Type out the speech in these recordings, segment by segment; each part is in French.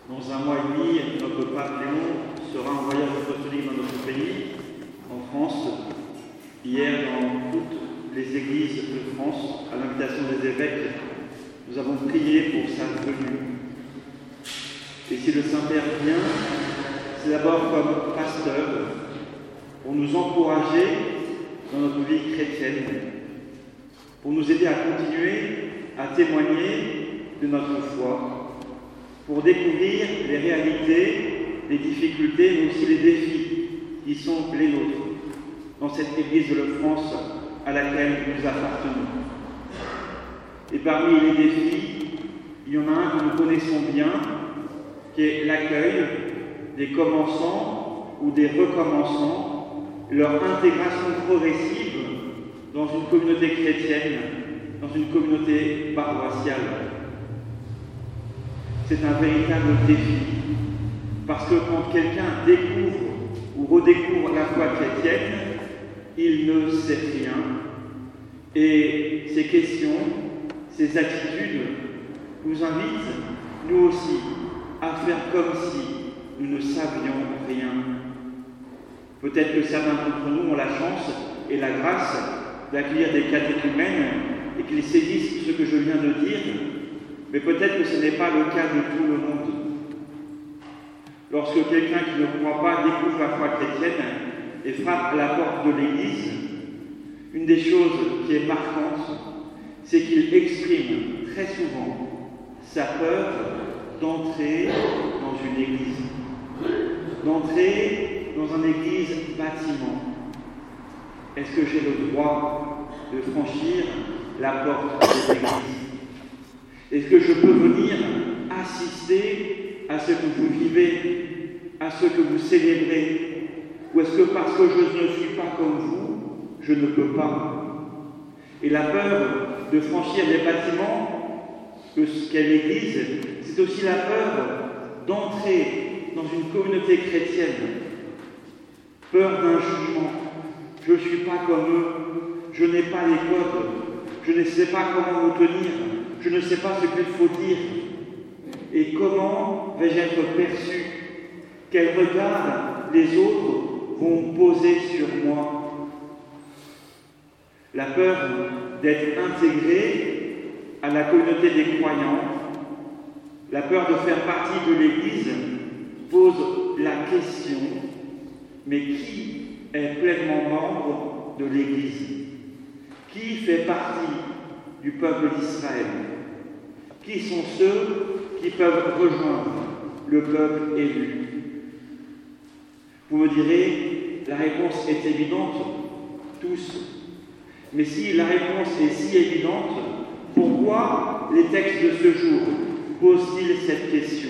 Dans un mois et demi, notre pape Léon sera en voyage apostolique dans notre pays, en France. Hier, dans toutes les églises de France, à l'invitation des évêques, nous avons prié pour sa venue. Et si le Saint-Père vient, c'est d'abord comme pasteur, pour nous encourager dans notre vie chrétienne, pour nous aider à continuer à témoigner de notre foi, pour découvrir les réalités, les difficultés, mais aussi les défis qui sont les nôtres dans cette Église de France à laquelle nous appartenons. Et parmi les défis, il y en a un que nous connaissons bien, qui est l'accueil des commençants ou des recommençants, leur intégration progressive dans une communauté chrétienne, dans une communauté paroissiale. C'est un véritable défi, parce que quand quelqu'un découvre ou redécouvre la foi chrétienne, il ne sait rien, et ces questions, ces attitudes nous invitent, nous aussi, à faire comme si nous ne savions rien. Peut-être que certains d'entre nous ont la chance et la grâce d'accueillir des catéchumènes et qu'ils saisissent ce que je viens de dire, mais peut-être que ce n'est pas le cas de tout le monde. Lorsque quelqu'un qui ne croit pas découvre la foi chrétienne et frappe à la porte de l'Église, une des choses qui est marquante, c'est qu'il exprime très souvent sa peur d'entrer dans une église, d'entrer dans un église bâtiment. Est-ce que j'ai le droit de franchir la porte de l'église? Est-ce que je peux venir assister à ce que vous vivez, à ce que vous célébrez? Ou est-ce que parce que je ne suis pas comme vous, je ne peux pas? Et la peur de franchir les bâtiments qu'est l'Église, c'est aussi la peur d'entrer dans une communauté chrétienne. Peur d'un jugement. Je ne suis pas comme eux, je n'ai pas les codes, je ne sais pas comment me tenir, je ne sais pas ce qu'il faut dire. Et comment vais-je être perçu? Quel regard les autres vont poser sur moi? La peur d'être intégré à la communauté des croyants, la peur de faire partie de l'Église pose la question, mais qui est pleinement membre de l'Église? Qui fait partie du peuple d'Israël? Qui sont ceux qui peuvent rejoindre le peuple élu? Vous me direz, la réponse est évidente, tous. Mais si la réponse est si évidente, pourquoi les textes de ce jour posent-ils cette question?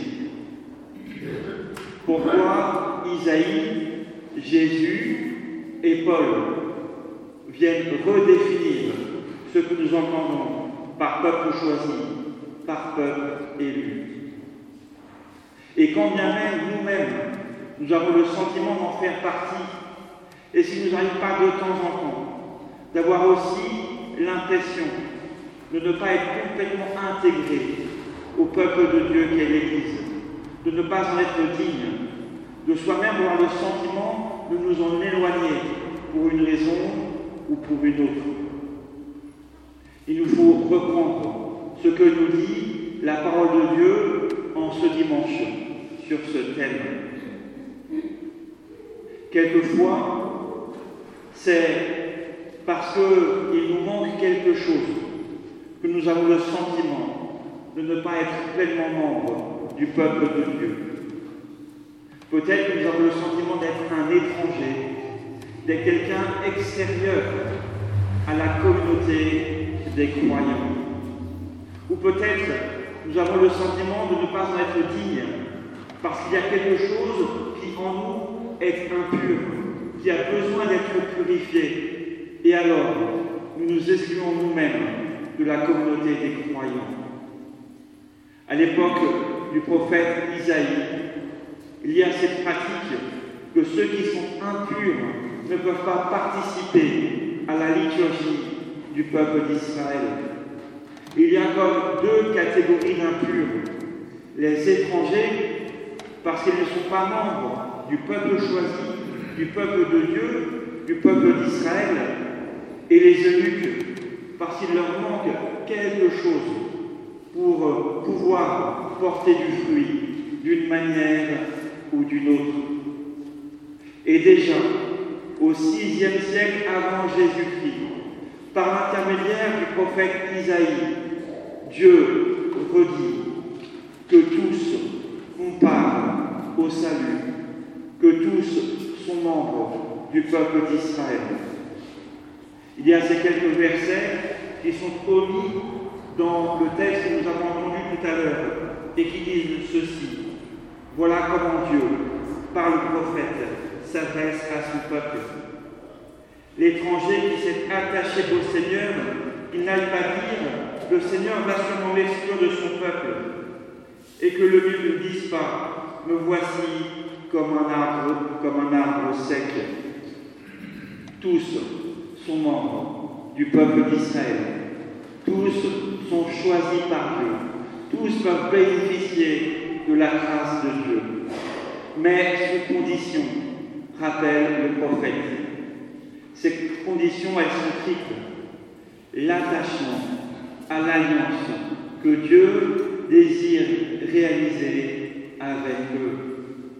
Pourquoi Isaïe, Jésus et Paul viennent redéfinir ce que nous entendons par peuple choisi, par peuple élu? Et quand bien même nous-mêmes, nous avons le sentiment d'en faire partie, et s'il ne nous arrive pas de temps en temps, d'avoir aussi l'impression de ne pas être complètement intégré au peuple de Dieu qu'est l'Église, de ne pas en être digne, de soi-même avoir le sentiment de nous en éloigner pour une raison ou pour une autre. Il nous faut reprendre ce que nous dit la parole de Dieu en ce dimanche sur ce thème. Quelquefois, c'est parce qu'il nous manque quelque chose que nous avons le sentiment de ne pas être pleinement membres du peuple de Dieu. Peut-être que nous avons le sentiment d'être un étranger, d'être quelqu'un extérieur à la communauté des croyants. Ou peut-être nous avons le sentiment de ne pas en être digne, parce qu'il y a quelque chose qui en nous est impur, qui a besoin d'être purifié. Et alors, nous nous excluons nous-mêmes de la communauté des croyants. À l'époque du prophète Isaïe, il y a cette pratique que ceux qui sont impurs ne peuvent pas participer à la liturgie du peuple d'Israël. Il y a comme deux catégories d'impurs, les étrangers parce qu'ils ne sont pas membres du peuple choisi, du peuple de Dieu, du peuple d'Israël, et les eunuques, parce qu'il leur manque quelque chose pour pouvoir porter du fruit d'une manière ou d'une autre. Et déjà, au VIe siècle avant Jésus-Christ, par l'intermédiaire du prophète Isaïe, Dieu redit que tous ont part au salut, que tous sont membres du peuple d'Israël. Il y a ces quelques versets qui sont omis dans le texte que nous avons entendu tout à l'heure et qui disent ceci. Voilà comment Dieu, par le prophète, s'adresse à son peuple. L'étranger qui s'est attaché au Seigneur, il n'aille pas dire « Le Seigneur va sûrement m'exclure de son peuple » et que le lieu ne dise pas « Me voici comme un arbre sec ». Tous sont membres du peuple d'Israël. Tous sont choisis par Dieu. Tous peuvent bénéficier de la grâce de Dieu. Mais sous condition, rappelle le prophète. Ces conditions, elles sont triples. L'attachement à l'alliance que Dieu désire réaliser avec eux.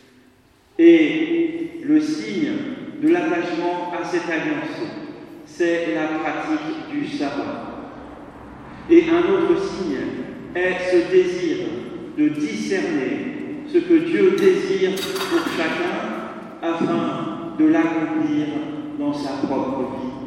Et le signe de l'attachement à cette alliance, c'est la pratique du sabbat. Et un autre signe est ce désir de discerner ce que Dieu désire pour chacun afin de l'accomplir dans sa propre vie.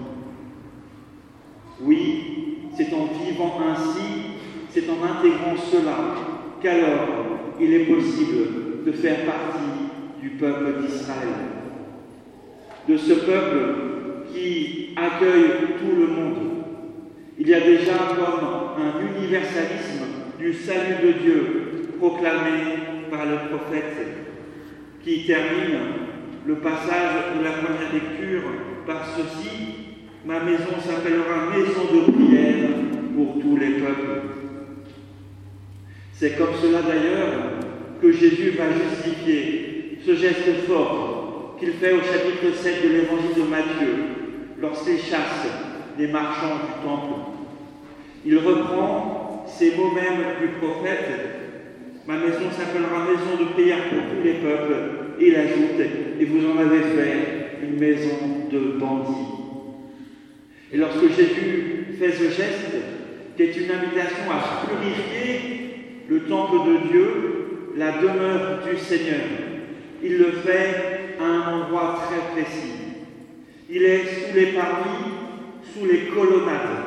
Oui, c'est en vivant ainsi, c'est en intégrant cela qu'alors il est possible de faire partie du peuple d'Israël. De ce peuple qui accueille tout le monde. Il y a déjà comme un universalisme du salut de Dieu proclamé par le prophète qui termine le passage de la première lecture par ceci. Ma maison s'appellera maison de prière pour tous les peuples. C'est comme cela d'ailleurs que Jésus va justifier ce geste fort qu'il fait au chapitre 7 de l'évangile de Matthieu lorsqu'il chasse les marchands du temple. Il reprend ces mots mêmes du prophète. Ma maison s'appellera maison de prière pour tous les peuples. Et il ajoute, et vous en avez fait une maison de bandits. Et lorsque Jésus fait ce geste, qui est une invitation à purifier le temple de Dieu, la demeure du Seigneur, il le fait à un endroit très précis. Il est sous les parvis, sous les colonnades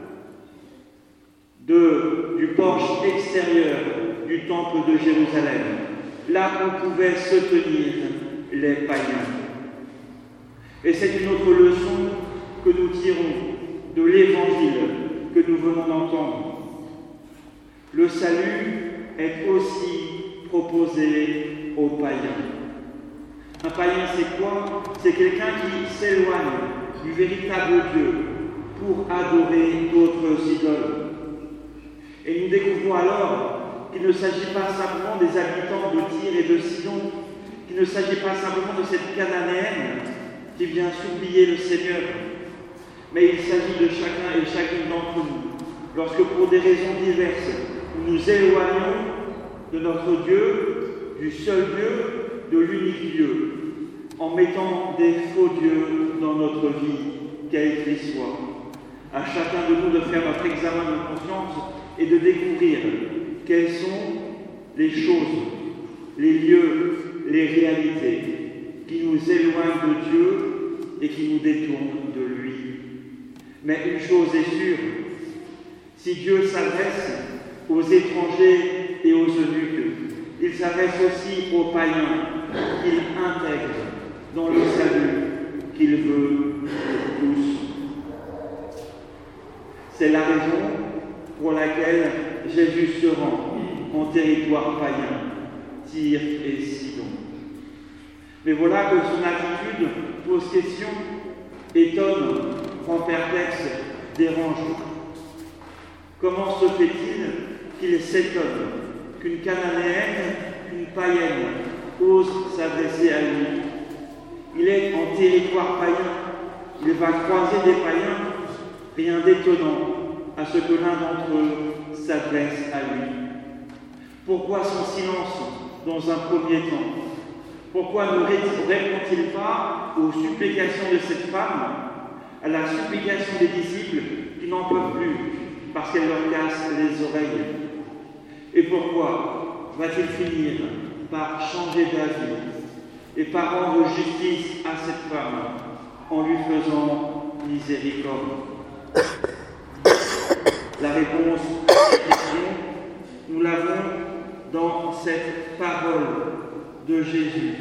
du porche extérieur du temple de Jérusalem, là où pouvaient se tenir les païens. Et c'est une autre leçon que nous tirons de l'évangile que nous venons d'entendre. Le salut est aussi proposé aux païens. Un païen, c'est quoi? C'est quelqu'un qui s'éloigne du véritable Dieu pour adorer d'autres idoles. Et nous découvrons alors qu'il ne s'agit pas simplement des habitants de Tyr et de Sidon, qu'il ne s'agit pas simplement de cette Cananéenne qui vient supplier le Seigneur, mais il s'agit de chacun et chacune d'entre nous, lorsque pour des raisons diverses, nous nous éloignons de notre Dieu, du seul Dieu, de l'unique Dieu, en mettant des faux dieux dans notre vie, quelle qu'il soit. À chacun de nous de faire notre examen de conscience et de découvrir quelles sont les choses, les lieux, les réalités qui nous éloignent de Dieu et qui nous détournent de lui. Mais une chose est sûre, si Dieu s'adresse aux étrangers et aux eunuques, il s'adresse aussi aux païens qu'il intègre dans le salut qu'il veut pour tous. C'est la raison pour laquelle Jésus se rend en territoire païen, Tyr et Sidon. Mais voilà que son attitude pose question, étonne, rend perplexe, dérange. Comment se fait-il qu'il s'étonne qu'une Cananéenne une païenne ose s'adresser à lui. Il est en territoire païen, il va croiser des païens, rien d'étonnant à ce que l'un d'entre eux s'adresse à lui. Pourquoi son silence dans un premier temps? Pourquoi ne répond-il pas aux supplications de cette femme, à la supplication des disciples qui n'en peuvent plus parce qu'elle leur casse les oreilles? Et pourquoi va-t-il finir par changer d'avis et par rendre justice à cette femme en lui faisant miséricorde? La réponse à cette question, nous l'avons dans cette parole de Jésus.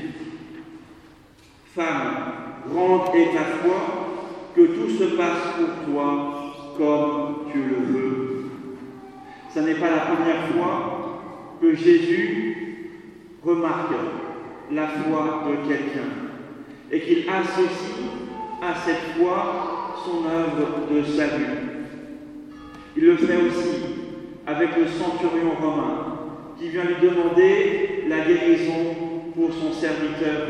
Femme, grande est ta foi, que tout se passe pour toi comme tu le veux. Ce n'est pas la première fois que Jésus remarque la foi de quelqu'un et qu'il associe à cette foi son œuvre de salut. Il le fait aussi avec le centurion romain qui vient lui demander la guérison pour son serviteur.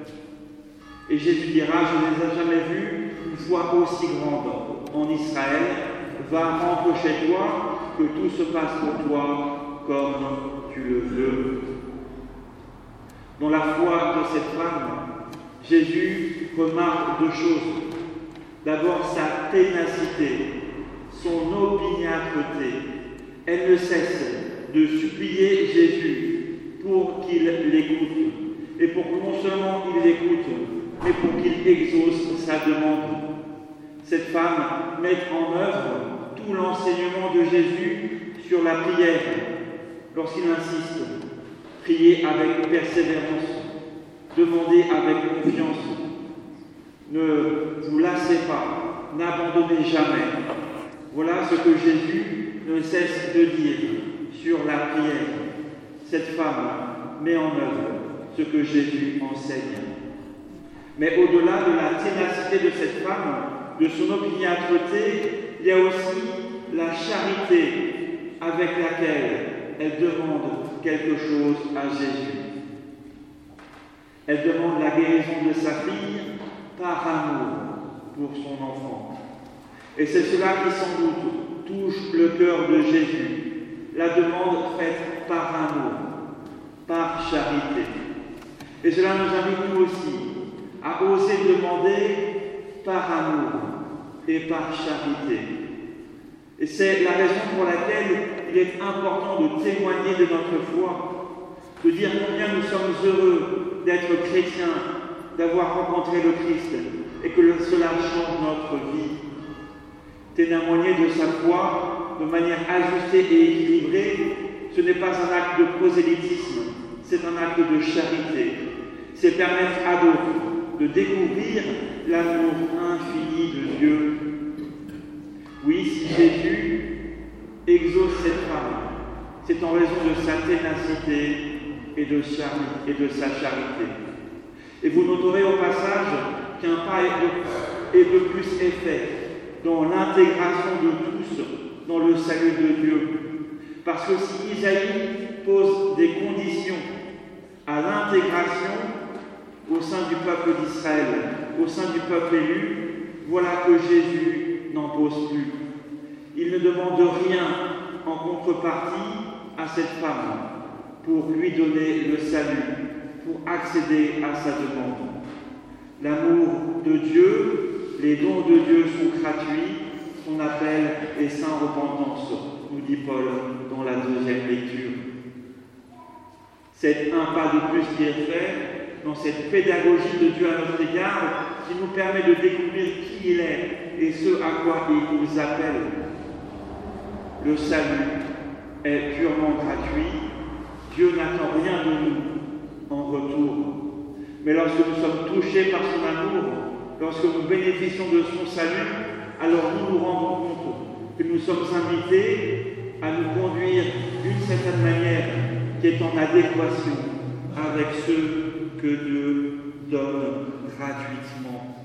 Et Jésus dira, je ne les ai jamais vus une foi aussi grande en Israël, va, rentre chez toi, que tout se passe pour toi comme tu le veux. Dans la foi de cette femme, Jésus remarque deux choses. D'abord sa ténacité, son opiniâtreté. Elle ne cesse de supplier Jésus pour qu'il l'écoute, et pour que non seulement il l'écoute, mais pour qu'il exauce sa demande. Cette femme met en œuvre tout l'enseignement de Jésus sur la prière, lorsqu'il insiste, priez avec persévérance, demandez avec confiance, ne vous lassez pas, n'abandonnez jamais. Voilà ce que Jésus ne cesse de dire sur la prière. Cette femme met en œuvre ce que Jésus enseigne. Mais au-delà de la ténacité de cette femme, de son opiniâtreté, il y a aussi la charité avec laquelle elle demande quelque chose à Jésus. Elle demande la guérison de sa fille par amour pour son enfant. Et c'est cela qui sans doute touche le cœur de Jésus, la demande faite par amour, par charité. Et cela nous invite nous aussi à oser demander par amour et par charité. Et c'est la raison pour laquelle il est important de témoigner de notre foi, de dire combien nous sommes heureux d'être chrétiens, d'avoir rencontré le Christ et que cela change notre vie. Témoigner de sa foi de manière ajustée et équilibrée, ce n'est pas un acte de prosélytisme, c'est un acte de charité. C'est permettre à d'autres de découvrir l'amour infini de Dieu. Oui, si Jésus exauce cette femme, c'est en raison de sa ténacité et de sa charité. Et vous noterez au passage qu'un pas est de plus est fait dans l'intégration de tous dans le salut de Dieu. Parce que si Isaïe pose des conditions à l'intégration au sein du peuple d'Israël, au sein du peuple élu, voilà que Jésus n'en pose plus. Il ne demande rien en contrepartie à cette femme pour lui donner le salut, pour accéder à sa demande. L'amour de Dieu, les dons de Dieu sont gratuits, son appel est sans repentance, nous dit Paul dans la deuxième lecture. C'est un pas de plus qui est fait dans cette pédagogie de Dieu à notre égard qui nous permet de découvrir qui il est et ce à quoi il nous appelle. Le salut est purement gratuit. Dieu n'attend rien de nous en retour. Mais lorsque nous sommes touchés par son amour, lorsque nous bénéficions de son salut, alors nous nous rendons compte que nous sommes invités à nous conduire d'une certaine manière qui est en adéquation avec ce que Dieu donne gratuitement.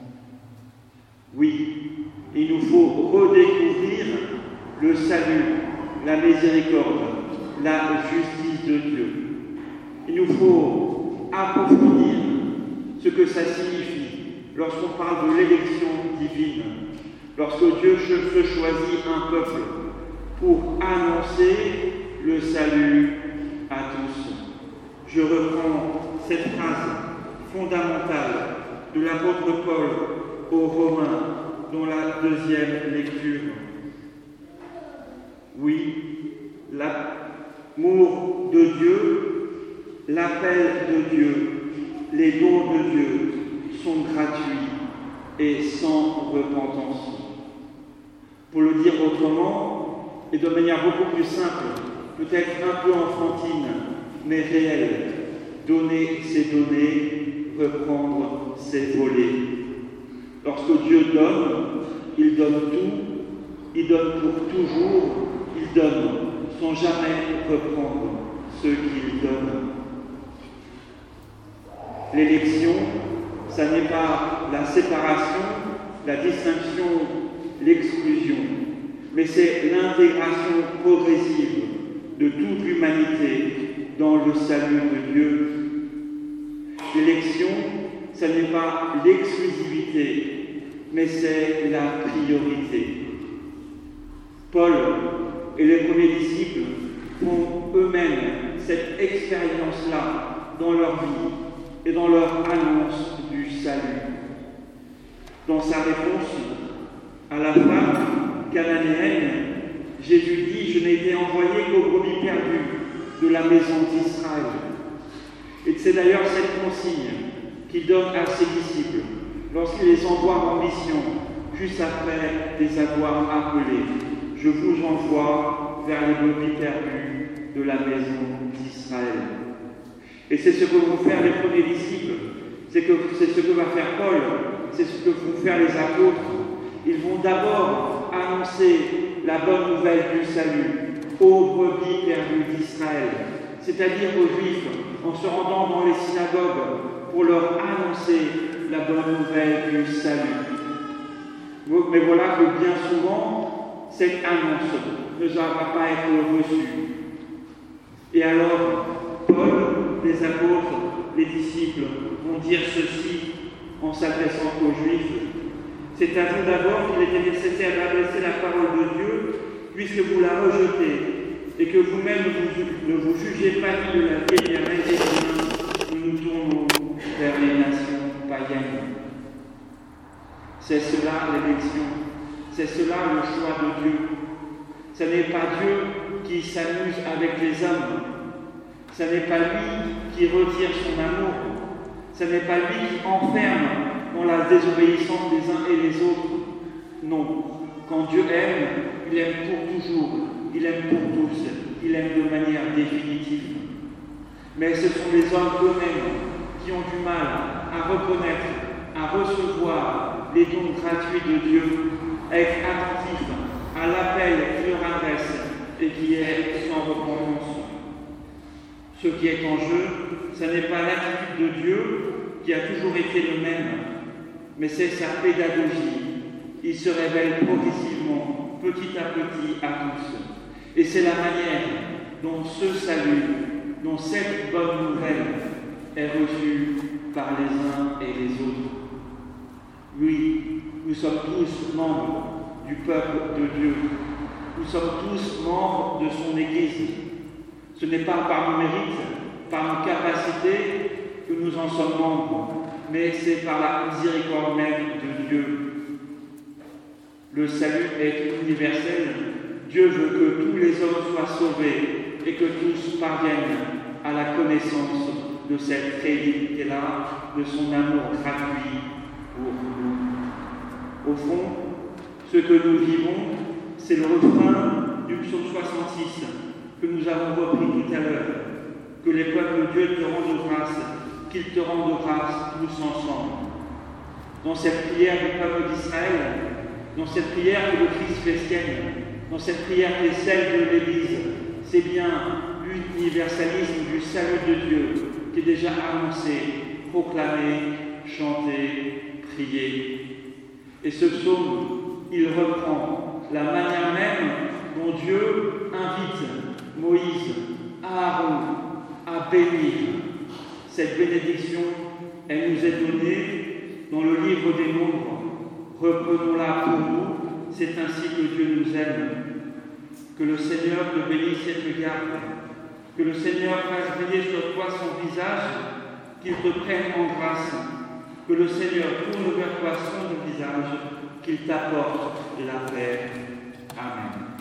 Oui, il nous faut redécouvrir le salut, la miséricorde, la justice de Dieu. Il nous faut approfondir ce que ça signifie lorsqu'on parle de l'élection divine, lorsque Dieu se choisit un peuple pour annoncer le salut à tous. Je reprends cette phrase fondamentale de l'apôtre Paul aux Romains dans la deuxième lecture. Oui, l'amour de Dieu, l'appel de Dieu, les dons de Dieu sont gratuits et sans repentance. Pour le dire autrement, et de manière beaucoup plus simple, peut-être un peu enfantine, mais réelle, donner c'est donner, reprendre c'est voler. Lorsque Dieu donne, il donne tout, il donne pour toujours, il donne sans jamais reprendre ce qu'il donne. L'élection, ça n'est pas la séparation, la distinction, l'exclusion, mais c'est l'intégration progressive de toute l'humanité dans le salut de Dieu. L'élection, ça n'est pas l'exclusivité, mais c'est la priorité. Paul et les premiers disciples font eux-mêmes cette expérience-là dans leur vie et dans leur annonce du salut. Dans sa réponse à la femme cananéenne, Jésus dit « Je n'ai été envoyé qu'aux brebis perdues de la maison d'Israël ». Et c'est d'ailleurs cette consigne qu'il donne à ses disciples lorsqu'il les envoie en mission, juste après les avoir appelés. « Je vous envoie vers les brebis perdues de la maison d'Israël ». Et c'est ce que vont faire les premiers disciples, c'est ce que va faire Paul, c'est ce que vont faire les apôtres. Ils vont d'abord annoncer la bonne nouvelle du salut aux brebis perdues d'Israël, c'est-à-dire aux Juifs, en se rendant dans les synagogues pour leur annoncer la bonne nouvelle du salut. Mais voilà que bien souvent, cette annonce ne va pas être reçue. Et alors, Paul, les apôtres, les disciples vont dire ceci en s'adressant aux Juifs. C'est à vous d'abord qu'il était nécessaire d'adresser la parole de Dieu, puisque vous la rejetez, et que vous-même ne vous jugez pas de la vie éternelle et demain, nous nous tournons vers les nations païennes. C'est cela l'élection, c'est cela le choix de Dieu. Ce n'est pas Dieu qui s'amuse avec les hommes. Ce n'est pas lui qui retire son amour. Ce n'est pas lui qui enferme dans la désobéissance des uns et des autres. Non. Quand Dieu aime, il aime pour toujours. Il aime pour tous. Il aime de manière définitive. Mais ce sont les hommes eux-mêmes qui ont du mal à reconnaître, à recevoir les dons gratuits de Dieu, à être attentifs à l'appel qu'il leur adresse et qui est sans repentance. Ce qui est en jeu, ce n'est pas l'attitude de Dieu qui a toujours été le même, mais c'est sa pédagogie. Il se révèle progressivement, petit à petit à tous. Et c'est la manière dont ce salut, dont cette bonne nouvelle est reçue par les uns et les autres. Oui, nous sommes tous membres du peuple de Dieu. Nous sommes tous membres de son Église. Ce n'est pas par nos mérites, par nos capacités que nous en sommes membres, mais c'est par la miséricorde même de Dieu. Le salut est universel. Dieu veut que tous les hommes soient sauvés et que tous parviennent à la connaissance de cette réalité-là, de son amour gratuit pour nous. Au fond, ce que nous vivons, c'est le refrain du psaume 66 que nous avons repris tout à l'heure. Que les peuples de Dieu te rendent grâce, qu'ils te rendent grâce tous ensemble. Dans cette prière du peuple d'Israël, dans cette prière que le Christ fait sienne, dans cette prière qui est celle de l'Église, c'est bien l'universalisme du salut de Dieu qui est déjà annoncé, proclamé, chanté, prié. Et ce psaume, il reprend la manière même dont Dieu invite Moïse, Aaron, à bénir Cette bénédiction, elle nous est donnée dans le livre des Nombres. Reprenons-la pour nous, c'est ainsi que Dieu nous aime. Que le Seigneur te bénisse et te garde. Que le Seigneur fasse briller sur toi son visage, qu'il te prenne en grâce. Que le Seigneur tourne vers toi son visage, qu'il t'apporte la paix. Amen.